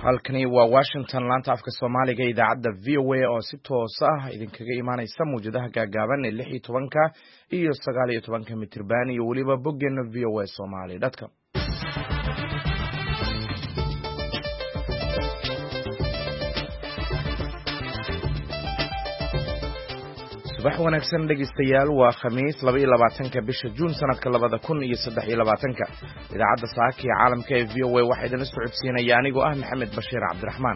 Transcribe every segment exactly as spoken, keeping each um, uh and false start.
halkani waa Washington laanta afka Soomaaliga idaacadda V O A oo si toos ah idinkaga imaanaysa muujadaha gaagaaban ee lix iyo tobanka iyo sagaal iyo tobanka mitirban iyo waliba boggeena v o a somali dot com. subax wanaagsan dhegeystayaal waa khamiis laba iyo labaatanka bisha Juun sanadka labada kun iyo saddex iyo labaatanka idaacadda saaka ee caalamka ee V O A waxa idin socodsiinaya anigoo ah Maxamed Bashiir Cabdiraxmaan.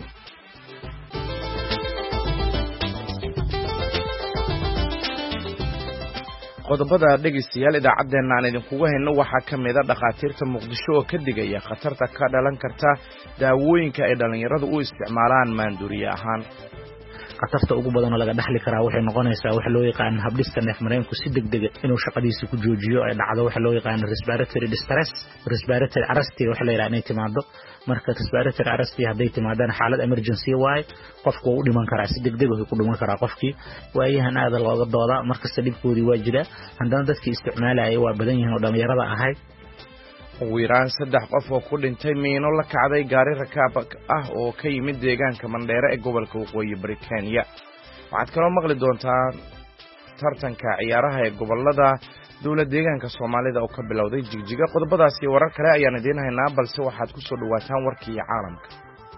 qodobada dhegeystayaal idaacadeena aan idinkugu hayno waxaa ka mid ah dhaqaatiirta Muqdisho oo ka digaya khatarta ka dhalan karta daawooyinka ay dhalinyaradu u isticmaalaan maanduuriye ahaan. qatarta ugu badan oo laga dhaxli karaa waxay noqonaysaa waxa loo yaqaan habdhiska neef mareenku si degdeg ah inuu shaqadiisa ku joojiyo ay dhacdo waxa loo yaqaan respiratory distress respiratory arrest waxa la yiraahdaa inay timaado marka respiratory arrest haday timaadana xaalad emergency waay qofku uu dhiman karaa si degdeg ah ku dhiman karaa qofkii waayahan aad looga dooda marka sadibkoodii waa jira haddana dadkii isticmaalaya waa badan yihiin oo dhalinyarada ahay ugu yaraan saddex qof oo ku dhintay miino la kacday gaari rakaab ah oo ka yimid deegaanka Mandheera ee gobolka Waqooyi Bari Kenya. waxaad kaloo maqli doontaa tartanka ciyaaraha ee gobolada dawladda deegaanka Soomaalida oo ka bilowday Jigjiga. qodobadaas iyo warar kale ayaan idin haynaa balse waxaad ku soo dhawaataan warkii caalamka.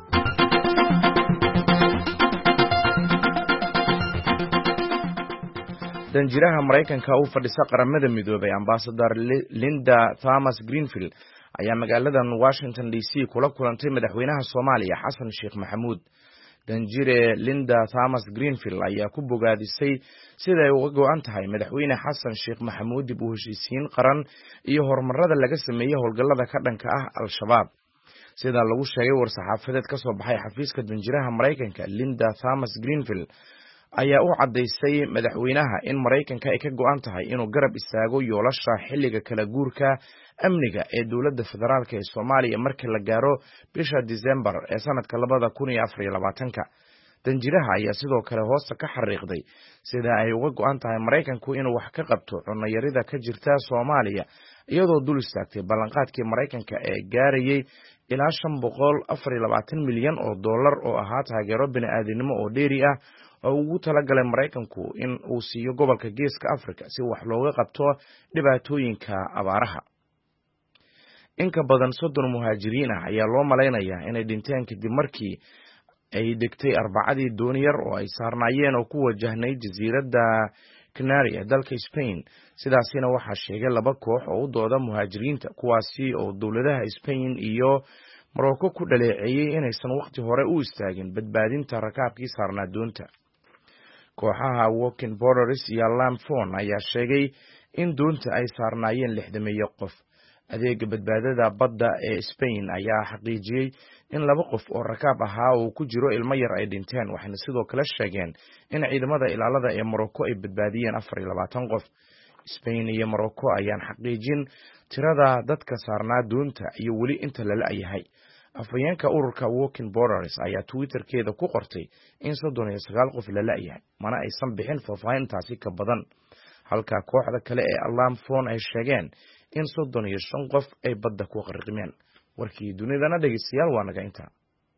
danjiraha Mareykanka oo fadhisa qaramada midoobay ambassador Linda Thomas-Greenfield ayaa magaalada Washington D C kula kulantay madaxweynaha Soomaaliya Xasan Sheekh Maxamuud. danjire Linda Thomas-Greenfield ayaa ku bogaadisay sida ay uga go'an tahay madaxweyne Xasan Sheekh Maxamuud dib u heshiisiin qaran iyo horumarada laga sameeyay howlgallada ka dhanka ah Al-Shabaab. sida lagu sheegay war-saxaafadeed ka soo baxay xafiiska danjiraha Mareykanka, Linda Thomas-Greenfield ayaa u cadeysay madaxweynaha in Mareykanka ay ka go'an tahay inuu garab istaago yoolasha xilliga kala guurka amniga ee dawladda federaalka ee Soomaaliya markii la gaaro bisha December ee sanadka labada kun iyo afar iyo labaatanka. danjiraha ayaa sidoo kale hoosta ka xariiqday sida ay uga go'an tahay Mareykanku inuu wax ka qabto cunno yarida ka jirta Soomaaliya iyadoo dul istaagtay ballanqaadkii Mareykanka ee gaarayay ilaa shan boqol afar iyo labaatan milyan oo dollar oo ahaa taageero bini'aadanimo oo dheeri ah oo ugu talagalay Mareykanku in uu siiyo gobolka Geeska Afrika si wax looga qabto dhibaatooyinka abaaraha. in ka badan soddon muhaajiriin ah ayaa loo maleynayaa inay dhinteen kadib markii ay degtay Arbacadii dooni yar oo ay saarnaayeen oo ku wajahnay jasiiradda Canary ee dalka Spain. sidaasina waxaa sheegay laba koox oo u dooda muhaajiriinta kuwaasi oo dawladaha Spain iyo Morocco ku dhaleeceeyay inaysan waqti hore u istaagin badbaadinta rakaabkii saarnaa doonta. kooxaha Walking Borders iyo Alarm Phone ayaa sheegay in doonta ay saarnaayeen lixdameeyo qof. adeega badbaadada badda ee Spain ayaa xaqiijiyay in laba qof oo rakaab ahaa oo ku jiro ilmo yar ay dhinteen, waxayna sidoo kale sheegeen in ciidamada ilaalada ee Morocco ay badbaadiyeen afar iyo labaatan qof. Spain iyo Morocco ayaan xaqiijin tirada dadka saarnaa doonta iyo weli inta la la'yahay. afhayeenka ururka Walking Borders ayaa Twitterkeeda ku qortay in soddon iyo sagaal qof la la'yahay, mana aysan bixin faahfaahintaasi ka badan. halka kooxda kale ee Alarm Phone ay sheegeen in soddon iyo shan qof ay badda ku qarqimeen. warkii dunidana dhegeystayaal waa naga inta.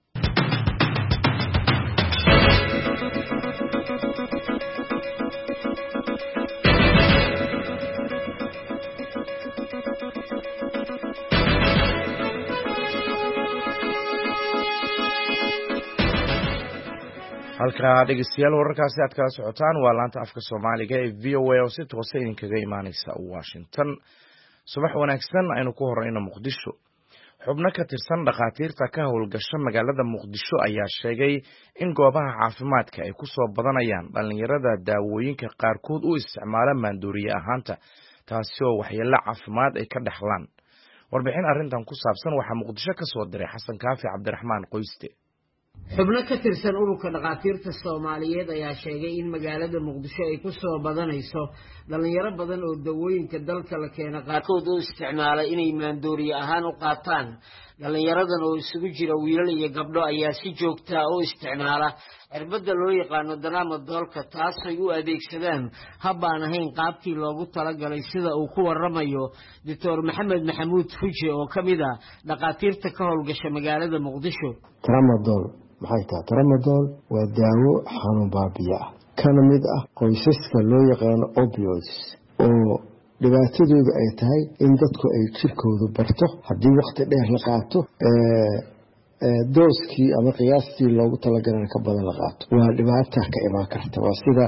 halka dhegeystayaal wararkaasi aad kala socotaan waa laanta afka Soomaaliga ee V O A oo si toos ah idinkaga imaanaysa Washington. subax wanaagsan aynu ku horeyno Muqdisho. xubno ka tirsan dhaqaatiirta ka howlgasha magaalada Muqdisho ayaa sheegay in goobaha caafimaadka ay ku soo badanayaan dhalinyarada daawooyinka qaarkood u isticmaala maanduuriye ahaanta, taasi oo waxyeello caafimaad ay ka dhaxlaan. warbixin arrintan ku saabsan waxaa Muqdisho ka soo diray Xasan Kaafi Cabdiraxmaan Qoyste. xubno ka tirsan ururka dhaqaatiirta Soomaaliyeed ayaa sheegay in magaalada Muqdisho ay ku soo badanayso dhalinyaro badan oo dawooyinka dalka la keena qaarkood u isticmaala inay maandooriye ahaan u qaataan dhalinyaradan oo isugu jira wiilal iyo gabdho ayaa si joogta ah u isticmaala cirbada loo yaqaano Tramadolka taasoo u adeegsadaan hab aan ahayn qaabkii loogu talagalay sida uu ku waramayo Doctor Maxamed Maxamuud Fuji oo kamid ah dhaqaatiirta ka howlgasha magaalada Muqdisho. Tramadol maxay tahay? Tramadol waa daawo xanuun baabi'a ah kana mid ah qoysaska loo yaqaano opioids oo dhibaatadoodu ay tahay in dadku ay jirkooda barto haddii waqti dheer la qaato ee dooskii ama qiyaastii loogu talagalay ka badan la qaato waa dhibaato ka imaan karta. waa sida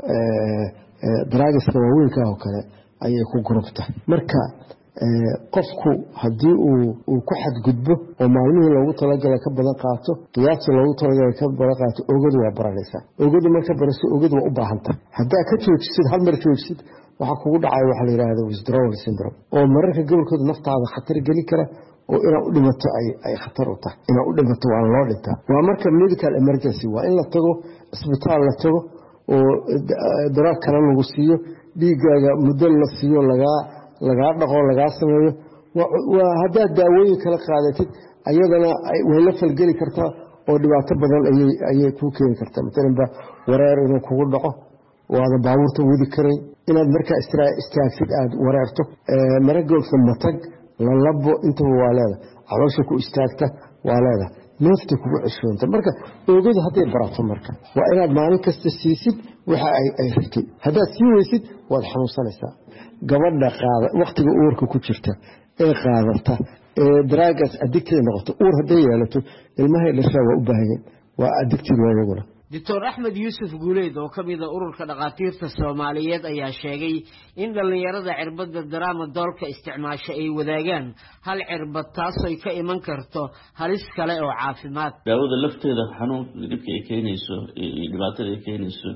drugska waaweynka oo kale ayay ku gurubta. marka qofku haddii uu uu ku xadgudbo oo maalmihii loogu talagalay ka badan qaato qiyaastii loogu talagalay ka badan qaato oogadu waa baranaysaa. oogadu marka baraso oogadu waa u baahan tahay. haddaa ka joogsid hal mar joogsid waxa kugu dhacay waxa la yiraahdo withdrawal syndrome oo mararka gobolkooda naftaada khatar gelin kara oo ina u dhimato ay ay khatar u tahay. ina u dhimato waa loo dhintaa. waa marka medical emergency waa in la tago isbitaal la tago oo daraag kale lagu siiyo dhiigaaga muddo la siiyo laga laga dhaqo laga sameeyo. waa hadda daawooyin kala qaadatid ayadana way la falgeli kartaa oo dhibaato badan ayay ayay ku keeni kartaa. midna wareer inuu kugu dhaco waada baabuurta wadi karay inaad markaa istaagsid aad wareerto maragoolka matag la labo inta waa leeda caloosha ku istaagta waa leeda neefta kugu cusboonta. marka oogadu haday barato marka waa inaad maalin kasta siisid waxa ay ay rabtay. haddaad sii weysid waad xanuunsanaysaa. gabadha qaada waqtiga uurka ku jirta ee qaadata ee draagas addicted noqoto uur haday yeelato ilmaha dhashaa waa u baahan waa addicted waayaguna. Doctor Ahmed Yusuf Guuleed oo kamid ah ururka dhaqaatiirta Soomaaliyeed ayaa sheegay in dhalinyarada cirbada Tramadolka isticmaasho ay wadaagaan hal cirbad taasoo ka iman karto halis kale oo caafimaad. daawada lafteeda xanuun dhibka ay keenayso iyo dhibaatada ay keenayso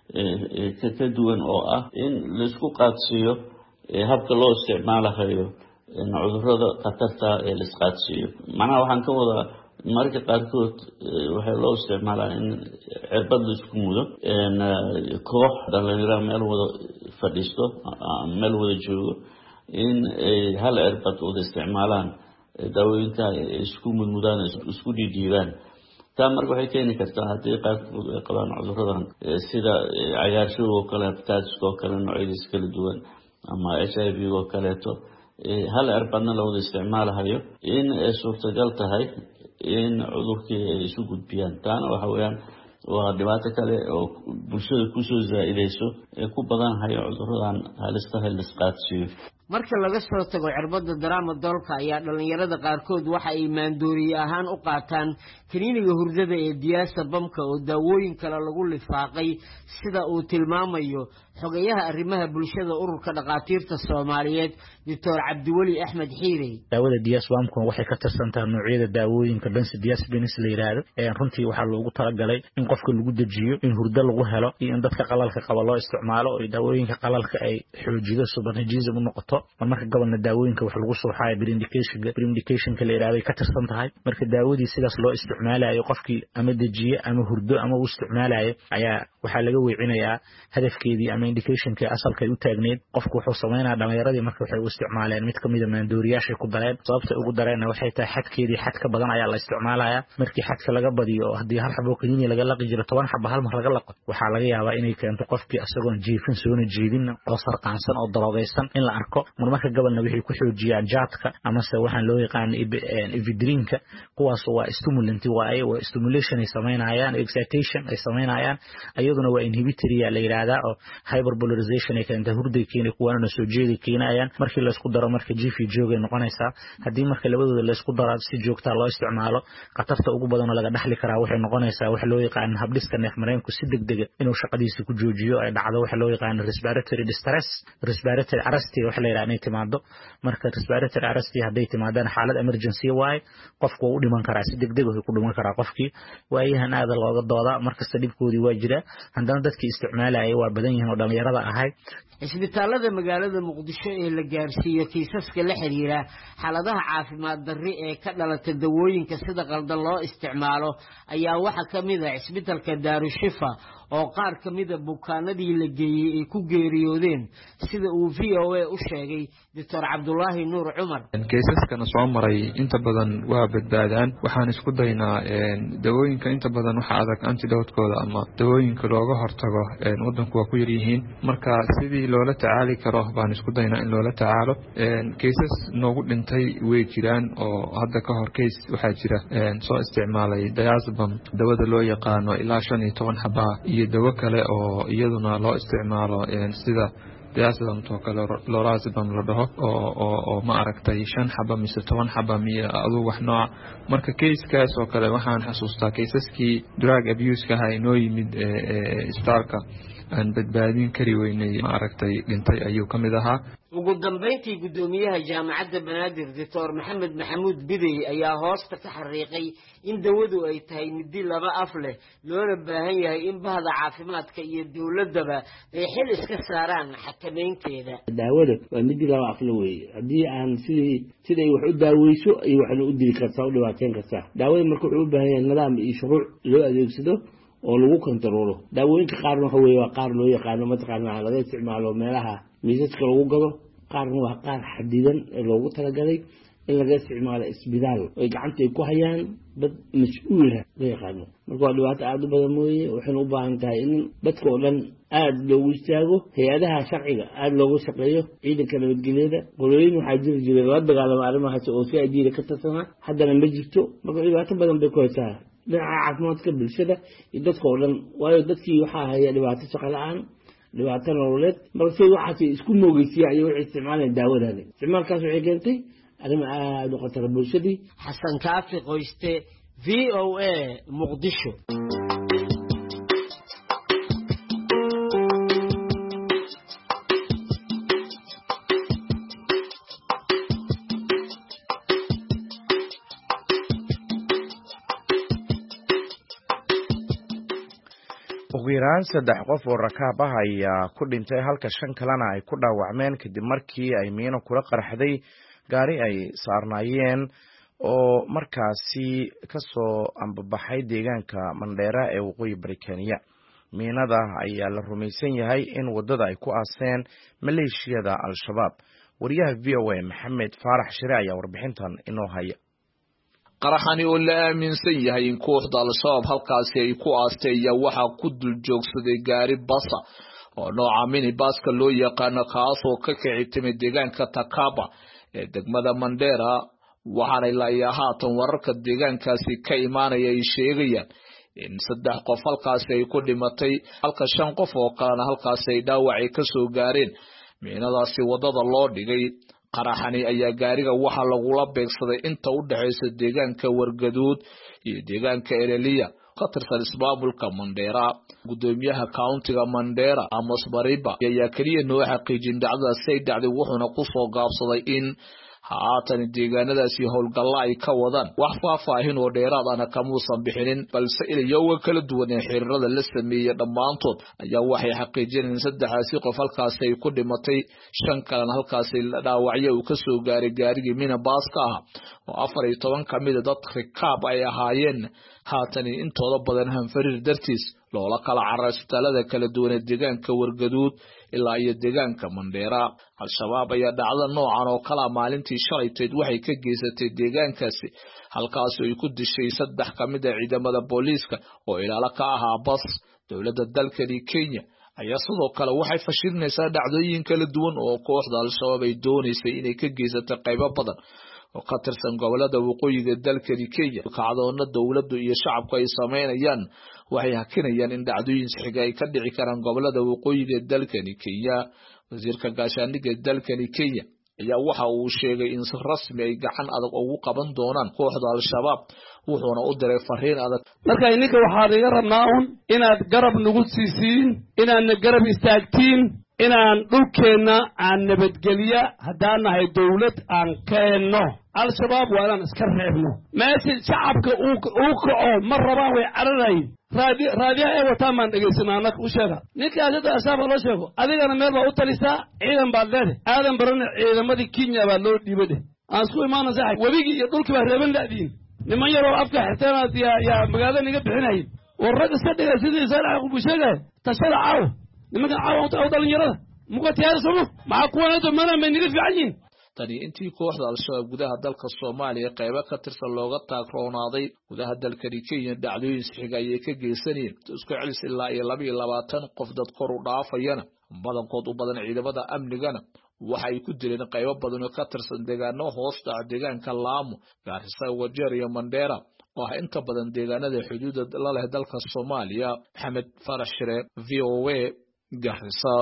ee ka duwan oo ah in la isku qaadsiyo habka loo isticmaalayo cudurrada khatarta ee la isqaadsiyo. macnaha waxaan ka wadaa marka qaarkood waxay loo isticmaalaa in cirbad la isku mudo in koox dhalinyaro meel wada fadhiisto meel wada joogo in hal cirbad wada isticmaalaan daawooyinka isku mudmudaan isku dhiidhiibaan. taa marka waxay keeni kartaa haddii qaarkood ay qabaan cudurradan sida cayaarshow oo kale hepatitis oo kale noocyadiisa kala duwan ama H I V oo kaleeto hal cirbadna la wada isticmaalayo in ay suurtagal tahay in cudurkii ay isu gudbiyaan. taana waxa weeyaan waa dhibaato kale oo bulshada ku soo zaa'idayso ee ku badan hayo cudurradan halista halsqaadsiyo. marka laga soo tago cirbada Tramadolka ayaa dhalinyarada qaarkood waxa ay maandooriye ahaan u qaataan kiniiniga hurdada ee diyaasa bamka oo daawooyin kale lagu lifaaqay sida uu tilmaamayo xogayaha arrimaha bulshada ururka dhaqaatiirta Soomaaliyeed Doctor Cabdiwali Axmed Xiire. daawada diyaas bamka waxay ka tirsantaa noocyada daawooyinka benzodiazepines la yiraahdo ee runtii waxa loogu talagalay in qofka lagu dajiyo in hurdo lagu helo iyo in dadka qalalka qaba loo isticmaalo oo daawooyinka qalalka ay xoojido subaxnijism u noqoto. marka gobolna daawooyinka wax lagu soo xaay pre-indication pre-indication kale iraado ka tirsan tahay. marka daawadii sidaas loo isticmaalayo qofkii ama dajiye ama hurdo ama uu isticmaalayo ayaa waxa laga weecinayaa hadafkeedii ama indicationka asalka ay u taagneed. qofku wuxuu sameeynaa dhalinyaradii marka waxay u isticmaaleen mid kamid ah maandooriyaasha ku dareen. sababta ugu dareena waxay tahay xadkeedii xad ka badan ayaa la isticmaalayaa. markii xadka laga badiyo hadii hal xabo kaniini laga laqi jiro toban xabo hal mar laga laqo waxa laga yaabaa inay keento qofkii asagoon jiifin soona jeedin oo sarqaansan oo daroogaysan in la arko. marka gabalna wixii ku xoojiyaan jaadka ama se waxaan loo yaqaan ephedrinka kuwaas waa stimulant waa waa stimulation ay sameynayaan excitation ay sameynayaan ayaduna waa inhibitory la yiraahdaa oo hyperpolarization ay keenta hurday keenay kuwana soo jeedi keenayaan. markii la isku daro marka G V joogay noqonaysa hadii marka labadooda la isku daro si joogta loo isticmaalo qatarta ugu badan oo laga dhaxli karaa waxay noqonaysaa wax loo yaqaan habdhiska neef mareenku si degdeg inuu shaqadiisa ku joojiyo ay dhacdo wax loo yaqaan respiratory distress respiratory arrest wax la yiraahdo timaado. marka respiratory arrest haday timaadaan xaalad emergency waay qofku uu dhiman karaa si degdeg ah ku dhiman karaa qofkii waayahan aad looga dooda marka sadibkoodii waa jira haddana dadkii isticmaalaya waa badan yihiin oo dhalinyarada ahay. isbitaalada magaalada Muqdisho ee la gaarsiiyo kiisaska la xiriira xaaladaha caafimaad darri ee ka dhalata dawooyinka sida qaldan loo isticmaalo ayaa waxa kamid ah isbitaalka Daarushifa oo qaar ka mid a bukaanadii la geeyey ay ku geeriyoodeen sida uu v o a u sheegay doctor cabdulaahi nuur cumar. Kaysaskana soo maray inta badan waa badbaadaan. waxaan isku daynaa dawooyinka inta badan waxa adag antidote-kooda ama dawooyinka looga hortago wadanku waa ku yar yihiin, marka sidii loola tacaali karo baan isku daynaa in loola tacaalo. kaysas noogu dhintay way jiraan oo hadda ka hor kays waxaa jira soo isticmaalay diazepam dawada loo yaqaano ilaa shan iyo toban xaba iyo dawo kale oo iyaduna loo isticmaalo sida diazepam to kale lorazepam la dhaho oo oo oo ma aragtay shan xaba mise toban xaba miya adu wax nooc. marka kayskaas oo kale waxaan xasuustaa kaysaskii drug abuse-ka ah inoo yimid isbitaalka aan badbaadin kari weynay ma aragtay dhintay ayuu ka mid ahaa. ugu dambeyntii gudoomiyaha jaamacadda banaadir doctor maxamed maxamuud bidey ayaa hoosta ka xariiqay in dawadu ay tahay midi laba af leh loona baahan yahay in bahda caafimaadka iyo dowladaba ay xil iska saaraan xakameynteeda. daawada waa midi laba af leh weeye, haddii aan sidii siday wax u daaweyso ay waxna u dili kartaa u dhibaateyn kartaa. daawada marka wuxuu u baahan yahay nidaam iyo shuruuc loo adeegsado oo lagu kontaroolo. daawooyinka qaarna waxa weeye waa qaar loo yaqaano mataqaanaa laga isticmaalo meelaha miisaska lagu gado, qaarna waa qaar xadidan ee loogu talagalay in laga isticmaalo isbitaal ay gacanta ay ku hayaan dad mas-uula la yaqaano. marka waa dhibaato aada u badan mooye, waxayna u baahan tahay in dadka oo dhan aada loogu istaago, hay-adaha sharciga aada loogu shaqeeyo, ciidanka nabadgelyada qolooyin waxaa jiri jiray la dagaalama arrimahaas oo si adiida ka tirsanaa, haddana ma jirto. marka dhibaato badan bay ku haysaa dhinaca caafimaadka bulshada iyo dadka oo dhan, waayo dadkii waxaa haya dhibaato shaqo la-aan, dhibaato nololeed. marka si waxaas isku moogeysiya ayay waxay isticmaalayaan daawadani. isticmaalkaas waxay keentay arrimo aada u khatara bulshadii. xasan kaafi qoyste, v o a, muqdisho. ugu yaraan saddex qof oo rakaab ah ayaa ku dhintay halka shan kalena ay ku dhaawacmeen kadib markii ay miino kula qarxday gaari ay saarnaayeen oo markaasi kasoo ambabaxay deegaanka Mandheera ee waqooyi bari Kenya. miinada ayaa la rumaysan yahay in wadada ay ku aaseen maleeshiyada al-shabaab. wariyaha v o a Maxamed Faarax Shire ayaa warbixintan inoo haya. qaraxani oo la aaminsan yahay in kooxda al-shabaab halkaasi ay ku aastay ayaa waxaa ku dul joogsaday gaari basa oo nooca minibaska loo yaqaano, kaas oo ka kici timid deegaanka Takaba ee degmada Mandheera. waxaana ilaa haatan wararka deegaankaasi ka imaanaya ay sheegayaan in saddex qof halkaasi ay ku dhimatay, halka shan qof oo kalena halkaasi ay dhaawac ay ka soo gaareen miinadaasi wadada loo dhigay. qaraxani ayaa gaariga waxaa lagula beegsaday inta u dhaxaysa deegaanka Wargaduud iyo deegaanka Eleliya ka tirsan ismaamulka Mandheera. gudoomiyaha countiga Mandheera Amos Bariba ayaa kaliya noo xaqiijin dhacdadaasi ay dhacday, wuxuuna ku soo gaabsaday in haatan deegaanadaasi howlgalla ay ka wadaan. wax faahfaahin oo dheeraad ah kamuusan bixinin, balse ilayowga kala duwan ee xiriirada la sameeyay dhammaantood ayaa waxay xaqiijinayaan in saddexdaasi qof halkaasi ay ku dhimatay, shan kalena halkaasi dhaawacyo uu ka soo gaaray gaarigii minibaska ah oo afar iyo toban ka mid a dad rikaab ay ahaayeen. haatan intooda badan hanfariir dartiis loola kala cararay isbitaalada kala duwan ee deegaanka Wargaduud ilaa iyo deegaanka Mandheera. al-shabaab ayaa dhacda noocan oo kala maalintii shalayteed waxay ka geysatay deegaankaasi, halkaas oo ay ku dishay saddex ka mid ah ciidamada booliiska oo ilaalo ka ahaa bas. dowladda dalkani Kenya ayaa sidoo kale waxay fashilinaysaa dhacdooyin kala duwan oo kooxda al-shabaab ay doonaysay inay ka geysato qaybo badan oo ka tirsan gobolada waqooyiga dalkani Kenya. kacdoona dowladdu iyo shacabku ay sameynayaan waxay hakinayaan in dhacdooyin xiga ay ka dhici karaan gobolada waqooyiga dalkani Kenya. wasiirka gaashaandhigga dalkani Kenya ayaa waxa uu sheegay in si rasmi ay gacan adag ugu qaban doonaan kooxda al-shabaab, wuxuuna u diray fariin adag. marka ininka waxaan iga rabnaa un inaad garab nagu siisiin, inaadna garab istaagtiin, inaan dhulkeenna aan nabadgelya haddaan nahay dowlad aan keenno. al-shabaab waa inaan iska reebno. meeshii shacabka uu kaco ma rabaan way cararayin. raadi raadiyaha ay wataan baan dhegaysanaa anaka u sheega. ninka asada ashaaba loo sheego adigana meel baa u talisaa, ciidan baad leedahay. aadan barana ciidamadii Kenya baa loo dhiibade. aan isku imaana saaxiib webigii iyo dhulkii baa reeban laadiin. niman yaroo afka xirteenaad yaa yaa magaalada niga bixinayay. والرجل صدق سيدي سرع أبو شجع تسرع عاو لما عاو أوضل يرى مقتيار سمو مع قوانته منا من يرفع عني tani intii kooxda al-shabaab gudaha dalka Soomaaliya qaybo ka tirsan looga taagroonaaday gudaha dalka Kenya dhacdooyin saxiga ay ka geysanayeen isku celis ilaa iyo laba iyo labaatan qof dad kor u dhaafayana badankood u badan ciidamada amnigana waxa ay ku dileen qaybo badan oo ka tirsan deegaano hoosta deegaanka Laamo Garissa Wajir iyo Mandera oo inta badan deegaanada xuduudda la leh dalka Soomaaliya Maxamed Farax Shire V O A Garissa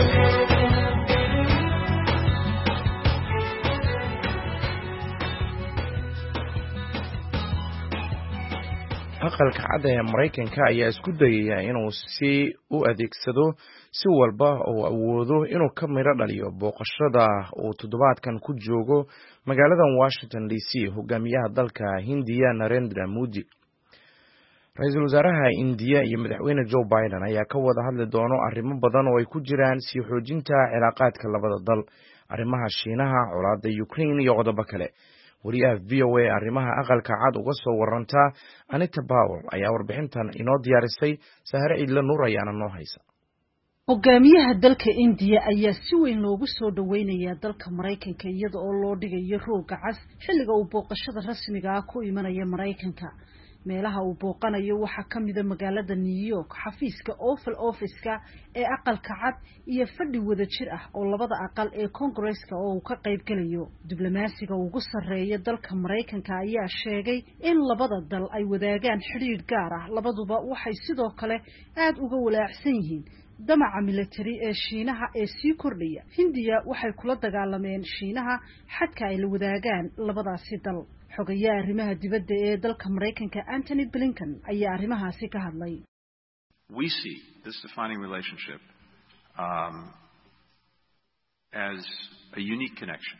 aqalka cad ee Mareykanka ayaa isku dayaya inuu si u adeegsado si walba oo awoodo inuu ka miro dhaliyo booqashada uu toddobaadkan ku joogo magaalada Washington D C hogaamiyaha dalka Hindiya Narendra Modi. Ra'iisul wasaaraha Hindiya iyo madaxweyne Joe Biden ayaa ka wada hadli doona arrimo badan oo ay ku jiraan sii xoojinta cilaaqaadka labada dal, arrimaha Shiinaha, colaadda Ukraine iyo qodobo kale. wariyaha V O A arrimaha aqalka cad uga soo waranta Anita Powell ayaa warbixintan inoo diyaarisay Sahare Idla Nuur ayaana noo haysa. Hogaamiyaha dalka India ayaa si weyn loogu soo dhaweynaya dalka Mareykanka iyada oo loo dhigayo rooga cas xilliga uu booqashada rasmiga ah ku imanaya Mareykanka. meelaha uu booqanayo waxa kamida magaalada New York xafiiska Oval Office-ka ee aqalka cad iyo fadhi wada jir ah oo labada aqal ee Congress-ka oo ka qayb galayo. Diblomaasiga ugu sareeya dalka Mareykanka ayaa sheegay in labada dal ay wadaagaan xiriir gaar ah, labaduba waxay sidoo kale aad uga walaacsan yihiin damaca military ee Shiinaha ee sii kordhaya. Hindiya waxay kula dagaalameen Shiinaha xadka ay la wadaagaan labadaasi dal. xogayaha arrimaha dibadda ee dalka Mareykanka Anthony Blinken ayaa arrimahaasi ka hadlay. We see this defining relationship um, as a unique connection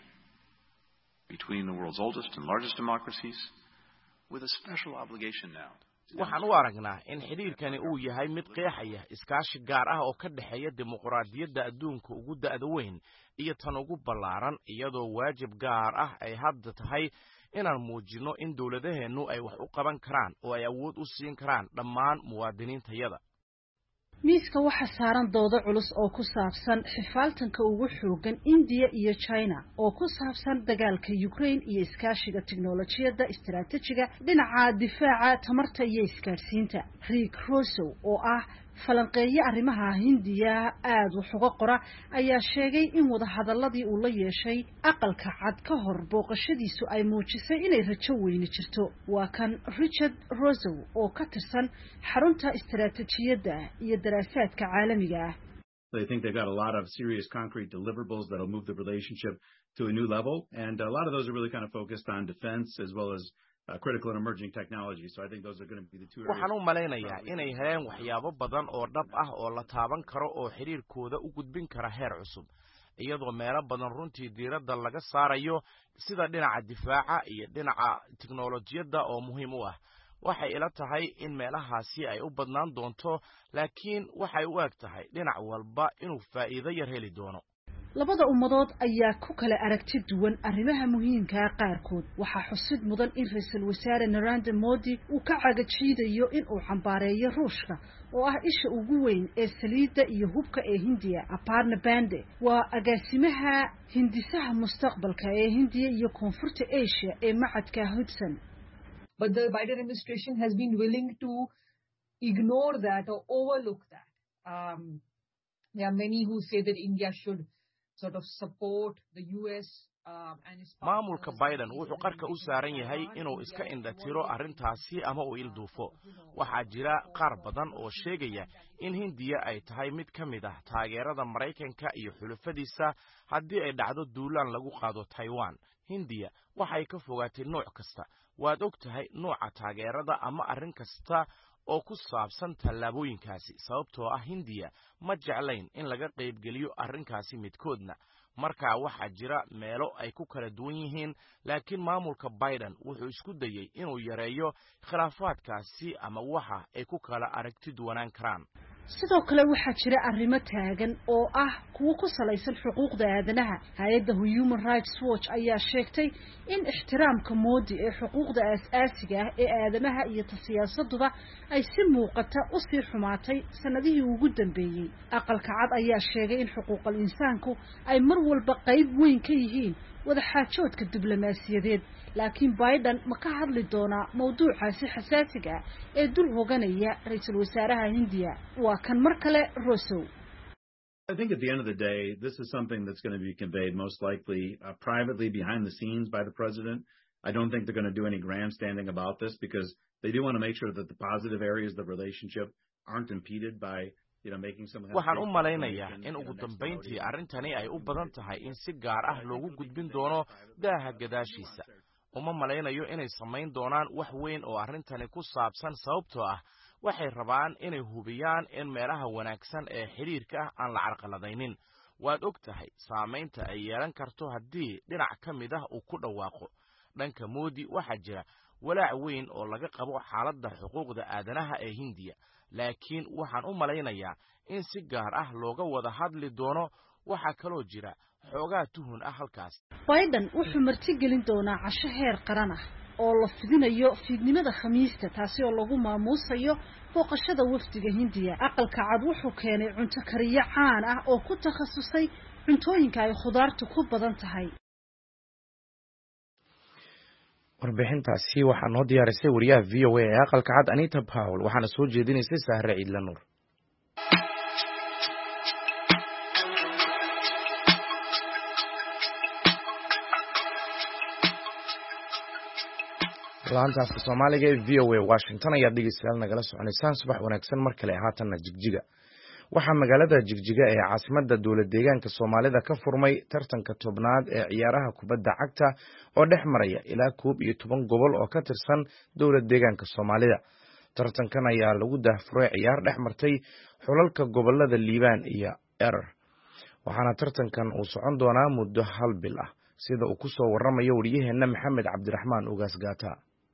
between the world's oldest and largest democracies with a special obligation now. waxaan u aragnaa in xiriirkani uu yahay mid qeexaya iskaashi gaar ah oo ka dhaxeeya dimuqraadiyadda adduunka ugu da'da weyn iyo tan ugu ballaaran, iyadoo waajib gaar ah ay hadda tahay inaan muujino in dawladaheenu ay wax u qaban karaan oo ay awood u siin karaan dhammaan muwaadiniintayada. miiska waxa saaran doodo culus oo ku saabsan xifaaltanka ugu xoogan India iyo China oo ku saabsan dagaalka Ukraine iyo iskaashiga tiknoolajiyadda istiraatiijiga dhinaca difaaca tamarta iyo isgaarsiinta. Rick Rosso oo ah falanqeeya arrimaha Hindiya aad wax uga qora ayaa sheegay in wada hadaladii uu la yeeshay aqalka cad ka hor booqashadiisu ay muujisay inay rajo weyn jirto. waa kan Richard Rosso oo ka tirsan xarunta istiraatiijiyadda iyo daraasaadka caalamiga ah. They think they've got a lot of serious concrete deliverables that'll move the relationship to a new level, and a lot of those are really kind of focused on defense as well as Uh, critical and emerging technology. So I think those are going to be the two areas. waxaan u maleynayaa inay heleen waxyaabo badan oo dhab ah oo la taaban karo oo xiriirkooda u gudbin kara heer cusub, iyadoo meelo badan runtii diiradda laga saarayo sida dhinaca difaaca iyo dhinaca tiknoolajiyadda oo muhiim u ah. waxay ila tahay in meelahaasi ay u badnaan doonto, laakiin waxay u eg tahay dhinac walba inuu faa'iido yar heli doono. labada ummadood ayaa ku kala aragti duwan arrimaha muhiimka ah qaarkood. waxaa xusid mudan in ra'iisul wasaare Narendra Modi uu ka cagajiidayo in uu xambaareeyo Ruushka oo ah isha ugu weyn ee saliidda iyo hubka ee Hindiya. Aparna Pande waa agaasimaha hindisaha mustaqbalka ee Hindiya iyo Koonfurta Asia ee macadka Hudson. But the Biden administration has been willing to ignore that or overlook that. Um, there are many who say that India should sort of support the U S um, and its maamulka Biden wuxuu qarka u saaran yahay inuu iska indhatiro arrintaasi ama uu ilduufo. waxaa jira qaar badan oo sheegaya in Hindiya ay tahay mid ka mid ah taageerada Mareykanka iyo xulafadiisa haddii ay dhacdo duulaan lagu qaado Taiwan. Hindiya waxay ka fogaatay nooc kasta. waad og tahay nooca taageerada ama arrin kasta oo ku saabsan tallaabooyinkaasi, sababtoo ah Hindiya ma jeclayn in laga qayb geliyo arrinkaasi midkoodna. markaa waxaa jira meelo ay ku kala duwan yihiin, laakiin maamulka Biden wuxuu isku dayay inuu yareeyo khilaafaadkaasi ama waxa ay ku kala aragti duwanaan karaan. sidoo kale waxaa jira arrimo taagan oo ah kuwo ku salaysan xuquuqda aadanaha. hay-adda Human Rights Watch ayaa sheegtay in ixtiraamka Modi ee xuquuqda aasaasiga ah ee aadamaha iyo siyaasaduba ay si muuqata u sii xumaatay sanadihii ugu dambeeyay. aqalka cad ayaa sheegay in xuquuqul insaanku ay mar walba qayb weyn ka yihiin wada xaajoodka diblomaasiyadeed, laakiin Biden ma ka hadli doonaa mawduucaasi xasaasiga ah ee dul hoganaya ra'iisul wasaaraha Hindiya. waa kan mar kale Rousseau. I think at the end of the day, this is something that's going to be conveyed most likely uh, privately behind the scenes by the president. I don't think they're going to do any grandstanding about this because they do want to make sure that the positive areas of the relationship aren't impeded by waxaan u malaynayaa in ugu dambayntii arrintani ay u badan tahay in si gaar ah loogu gudbin doono daaha gadaashiisa. uma malaynayo inay samayn doonaan wax weyn oo arrintani ku saabsan, sababtoo ah waxay rabaan inay hubiyaan in meelaha wanaagsan ee xiriirka ah aan la carqaladaynin. waad og tahay saamaynta ay yeelan karto haddii dhinac ka mid ah uu ku dhawaaqo. dhanka Modi waxaa jira walaac weyn oo laga qabo xaaladda xuquuqda aadanaha ee Hindiya, laakiin waxaan u malaynayaa in si gaar ah looga wada hadli doono. waxaa kaloo jira xoogaa tuhun ah halkaas. Biden wuxuu martigelin doonaa casho heer qaran ah oo la fidinayo fiidnimada Khamiista, taasi oo lagu maamuusayo booqashada wafdiga Hindiya. aqalka cad wuxuu keenay cunto kariye caan ah oo ku takhasusay cuntooyinka ay khudaartu ku badan tahay. warbixintaasi waxaa noo diyaarisay wariyaha V O A ee aqalka cad Anita Powell, waxaana soo jeedinaysay Sahre Ciidla Nuur. laantaafka Soomaaliga ee V O A Washington ayaa dhegeystayaal nagala soconaysaan. subax wanaagsan mar kale haatanna Jigjiga. waxaa magaalada Jigjiga ee caasimadda dowlad deegaanka Soomaalida ka furmay tartanka tobnaad ee ciyaaraha kubadda cagta oo dhex maraya ilaa koob iyo toban gobol oo ka tirsan dowlad deegaanka Soomaalida. tartankan ayaa lagu daahfuray ciyaar dhex martay xulalka gobolada Liibaan iyo Erer, waxaana tartankan uu socon doonaa muddo hal bil ah, sida uu ku soo waramayo wariyaheena Maxamed Cabdiraxmaan Ugaas Gaata.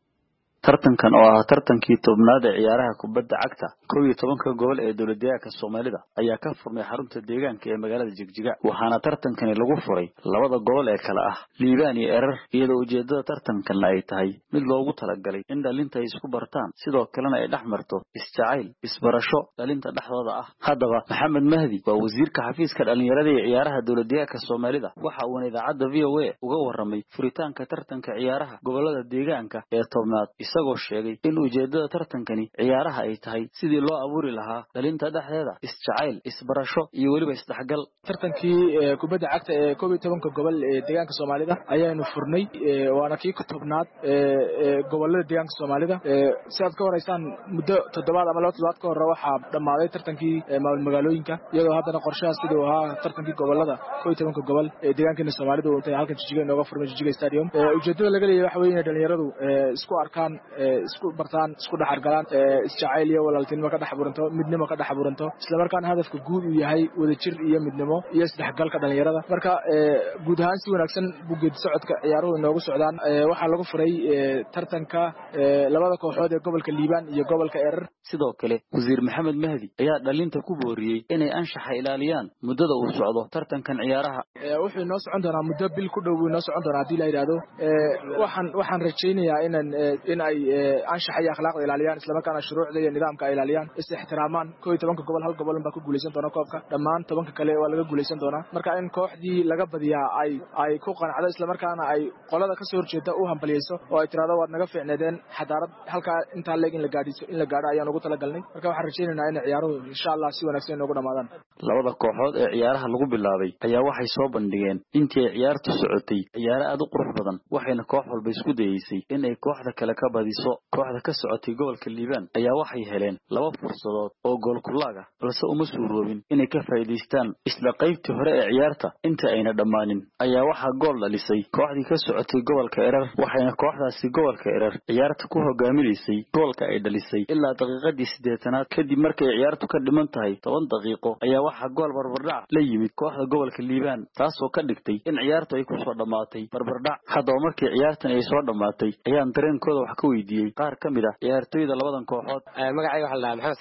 tartankan oo ah tartankii tobnaad ee ciyaaraha kubadda cagta koob iyo tobanka gobol ee dowlad deegaanka Soomaalida ayaa ka furmay xarunta deegaanka ee magaalada Jigjiga, waxaana tartankani lagu furay labada gobol ee kala ah Liibaan iyo Erer, iyadoo ujeedada tartankan ay tahay mid loogu talagalay in dhalinta ay isku bartaan, sidoo kalena ay dhex marto isjacayl isbarasho dhalinta dhexdooda ah. haddaba Maxamed Mahdi waa wasiirka xafiiska dhalinyarada ee ciyaaraha dowlad deegaanka Soomaalida, waxa uu idaacadda V O A uga warramay furitaanka tartanka ciyaaraha gobolada deegaanka ee tobnaad, isagoo sheegay in ujeedada tartankani ciyaaraha ay tahay sidii loo abuuri lahaa dhalinta dhexdeeda isjacayl isbarasho iyo weliba isdhexgal. tartankii kubadda cagta ee koob iyo tobanka gobol ee deegaanka Soomaalida ayaanu furnay, waana kii ku tobnaad ee gobolada deegaanka Soomaalida. sidaad ka horeysaan muddo toddobaad ama laba toddobaad ka hor waxaa dhammaaday tartankii maamul magaalooyinka, iyadoo haddana qorshaha sidii uu ahaa tartankii gobolada koob iyo tobanka gobol ee deegaanka Soomaalida uu intay halkan Jigjiga inooga furmay Jigjiga Stadium. ujeedada laga leeyahay waxa weeye in dhalinyaradu isku arkaan, isku bartaan, isku dhaxargalaan, isjacayl iyo walaaltinimo ka dhex buranto, midnimo ka dhex buranto, isla markaana hadafka guud uu yahay wadajir iyo midnimo iyo isdhexgalka dhalinyarada. marka guud ahaan si wanaagsan buu geedi socodka ciyaaruhu inoogu socdaan. waxaa lagu furay tartanka labada kooxood ee gobolka Liibaan iyo gobolka Erer. sidoo kale wasiir Maxamed Mahdi ayaa dhalinta ku booriyey inay anshaxa ilaaliyaan muddada uu socdo tartankan ciyaaraha. wuxuu inoo socon doonaa muddo bil ku dhow, inoo socon doonaa haddii la yidhaahdo. waxaan waxaan rajaynayaa inaan in ay anshaxa iyo akhlaaqda ilaaliyaan, isla markaana shuruucda iyo nidaamka ay ilaaliyaan, is ixtiraamaan. koob iyo tobanka gobol hal gobol baa ku guuleysan doona koobka, dhammaan tobanka kale waa laga guuleysan doonaa. marka in kooxdii laga badiyaa ay ay ku qanacdo, isla markaana ay qolada ka soo horjeeda u hambaliyeyso oo ay tiraahdo waad naga fiicneedeen xadaarad halkaa intaa leeg in la gaadhiso in la gaadho ayaan ugu talagalnay. marka waxaan rajaynaynaa in ciyaaruhu insha Allah si wanaagsan inoogu dhamaadaan. labada kooxood ee ciyaaraha lagu bilaabay ayaa waxay soo bandhigeen intii ay ciyaartu socotay ciyaaro aad u qurux badan, waxayna koox walba isku dayeysay in ay kooxda kale ka badiso. kooxda ka socotay gobolka Liibaan ayaa waxay heleen laba fursadood oo gool kulaag ah, balse uma suuroobin inay ka faa'iideystaan. isla qaybtii hore ee ciyaarta inta ayna dhammaanin ayaa waxaa gool dhalisay kooxdii ka socotay gobolka Erer, waxayna kooxdaasi gobolka Erer ciyaarta ku hogaaminaysay goolka ay dhalisay ilaa daqiiqadii siddeetanaad. kadib markay ciyaartu ka dhiman tahay toban daqiiqo ayaa waxaa gool barbardhac la yimid kooxda gobolka Liibaan, taasoo ka dhigtay in ciyaartu ay ku soo dhammaatay barbardhac. haddaba markii ciyaartan ay soo dhammaatay ayaan dareenkooda wax ka weydiiyey qaar ka mid ah ciyaartoyda labadan kooxood. magacayga waxa la dhahaa Maxamed Xane.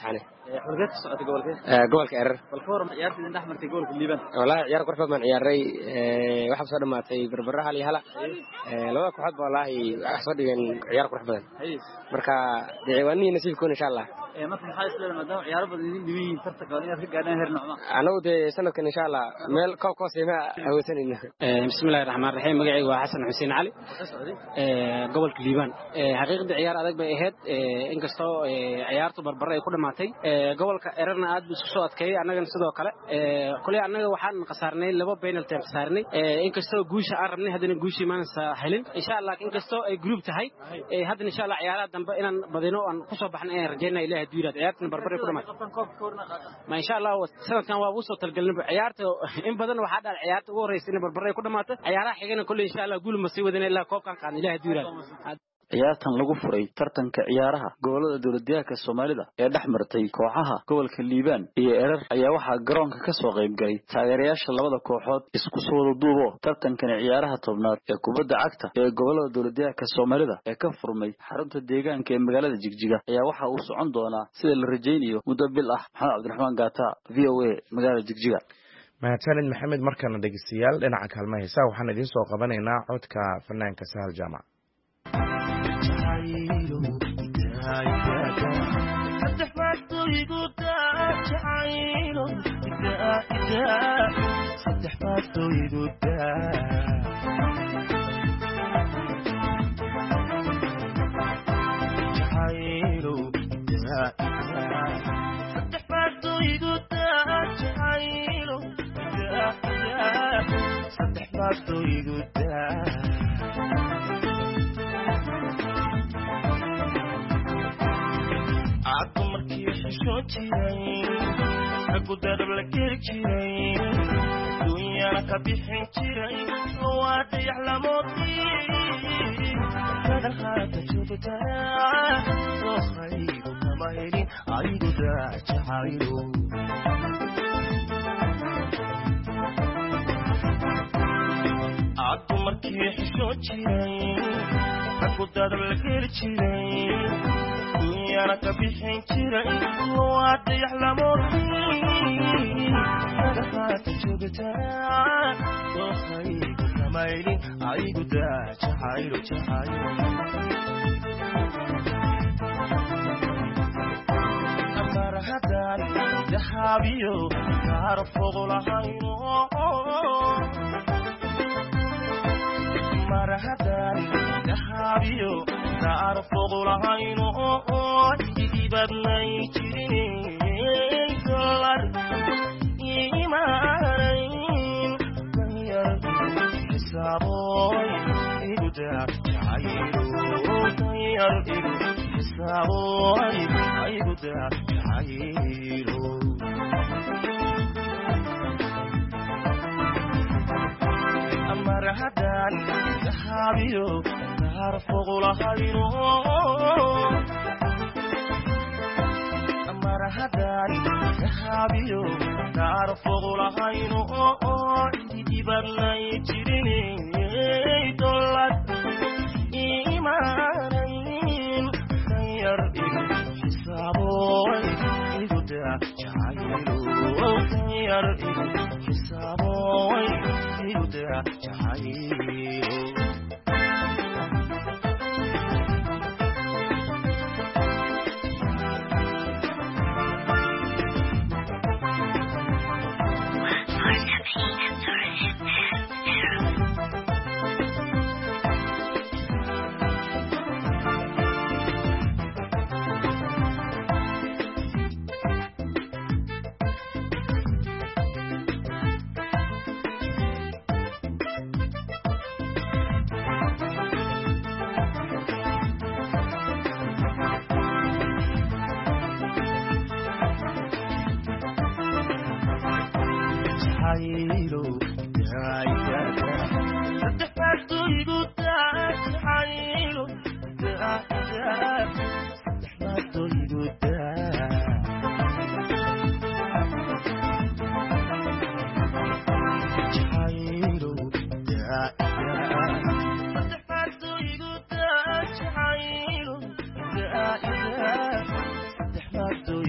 xulgeed socota gobolka ee gobolka erer bal ka waran ciyaartii inta xmartay gobolka liiban wallahi ciyaar qurux badan ciyaaray ee waxa soo dhamaatay barbara hal iyo hala ee laba kooxood wallahi wax soo dhigeen ciyaar qurux badan marka diiwaanni nasiibkoon insha Allah ee marka maxay isleedahay maadaama ciyaar badan idin dhibiin tartanka inaad ka gaadhaan heer nocma anagu de sanadkan insha Allah meel koob koob siima hawsanayna ee bismillaahir rahmaanir rahiim magacaygu waa Xasan Xuseen Cali ee gobolka liiban ee xaqiiqda ciyaar adag bay ahayd ee inkastoo ciyaartu barbara ay ku dhamaatay ee gobolka erarna aad buu soo adkeeyay anagana sidoo kale ee kulay anaga waxaan qasaarnay laba penalty aan qasaarnay ee inkastoo guusha aan rabnay hadana guushii maan helin insha Allah inkastoo ay group tahay ee hadana insha Allah ciyaaraha dambe inaan badino aan ku soo baxnay ee rajeynaa ilaahay diirad ciyaartana barbara ku dhamaatay ma insha Allah sanadkan waa uu soo talgalnay ciyaarta in badan waxa dhal ciyaarta ugu horeysay in barbara ku dhamaatay ciyaaraha xigana kulay insha Allah guul ma sii wadana ilaa koobkan qaan ilaahay diirad ciyaartan lagu furay tartanka ciyaaraha gobolada dowladdeegaanka Soomaalida ee dhaxmartay kooxaha gobolka Liibaan iyo Erer ayaa waxa garoonka ka soo qayb galay taageerayaasha labada kooxood isku soo wada duubo tartankan ciyaaraha tobnaad ee kubadda cagta ee gobolada dowladdeegaanka Soomaalida ee ka furmay xarunta deegaanka ee magaalada Jigjiga ayaa waxa uu socon doonaa sida la rajaynayo muddo bil ah Maxamed Cabdiraxmaan Gaata V O A magaalada Jigjiga mahadsanid maxamed markana dhageystayaal dhinaca kaalmaha heesaha waxaan idiin soo qabanaynaa codka fanaanka Sahal Jaamac aku darab la keri jiray dunyana ka bixin jiray waa dayax la moodii kadar haata joogta rokhaygu kama helin aygu daajacaylo aku markii xishoo jiray aku darab la keri jiray dunyana ka bixin jiray waa dayax la moodii kadar haata joogta rokhaygu kama helin aygu daajacaylo jacaylo marhadan dahabiyo kaarfogo lahayno marhadan dahabiyo kaarfogo lahayno ibadnay jirin dolar imaanayn danyar xisaaboy iguda jacaylo danyar igu xisaaboy iguda jacaylo marhadan dahabiyo kaarfogo lahayno marhadan dahabiyo kaarfogo lahayno ibadnay jirin dolar imaanayn danyar igu xisaaboy iguda jacaylo danyar igu xisaaboy iguda jacaylo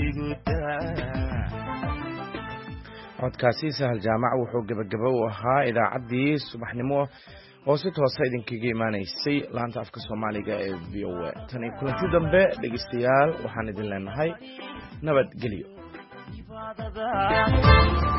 codkaasi sahal jaamac wuxuu gabagabo u ahaa idaacaddii subaxnimo oo si toosa idinkaga imaanaysay laanta afka soomaaliga ee v o a tan iyo kulanti dambe dhegeystayaal waxaan idin leenahay nabadgelyo.